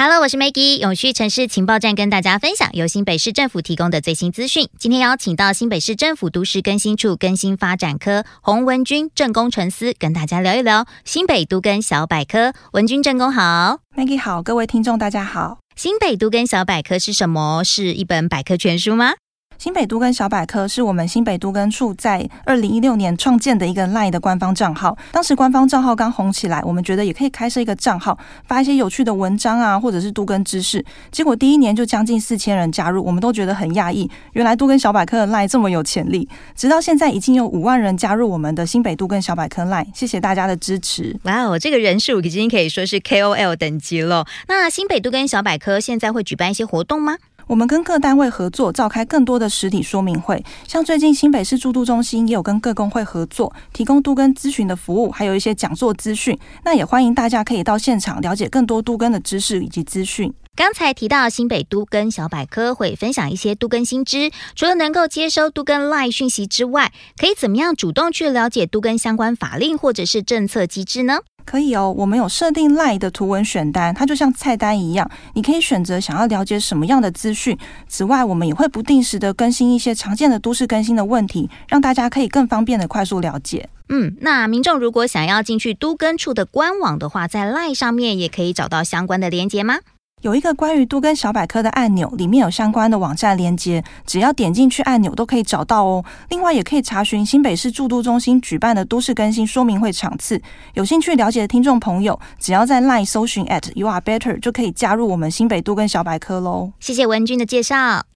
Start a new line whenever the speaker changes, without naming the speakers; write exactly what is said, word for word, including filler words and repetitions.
Hello， 我是 Maggie， 永续城市情报站跟大家分享由新北市政府提供的最新资讯。今天邀请到新北市政府都市更新处更新发展科洪文君郑工程司，跟大家聊一聊新北都更小百科。文君郑工好。
Maggie 好，各位听众大家好。
新北都更小百科是什么？是一本百科全书吗？
新北都更小百科是我们新北都更处在二零一六年创建的一个 LINE 的官方账号。当时官方账号刚红起来，我们觉得也可以开设一个账号，发一些有趣的文章啊，或者是都更知识。结果第一年就将近四千人加入，我们都觉得很讶异，原来都更小百科的 LINE 这么有潜力。直到现在已经有五万人加入我们的新北都更小百科 LINE， 谢谢大家的支持。
哇哦，这个人数已经可以说是 K O L 等级了。那新北都更小百科现在会举办一些活动吗？
我们跟各单位合作，召开更多的实体说明会，像最近新北市住都中心也有跟各工会合作，提供都更咨询的服务，还有一些讲座资讯。那也欢迎大家可以到现场了解更多都更的知识以及资讯。
刚才提到新北都更小百科会分享一些都更新知，除了能够接收都更 LINE 讯息之外，可以怎么样主动去了解都更相关法令或者是政策机制呢？
可以哦，我们有设定 LINE 的图文选单，它就像菜单一样，你可以选择想要了解什么样的资讯。此外，我们也会不定时的更新一些常见的都市更新的问题，让大家可以更方便的快速了解。
嗯，那民众如果想要进去都更处的官网的话，在 LINE 上面也可以找到相关的连结吗？
有一个关于都更小百科的按钮，里面有相关的网站连结，只要点进去按钮都可以找到哦。另外也可以查询新北市住都中心举办的都市更新说明会场次。有兴趣了解的听众朋友，只要在 LINE 搜寻 at you are better 就可以加入我们新北都更小百科咯。
谢谢文君的介绍。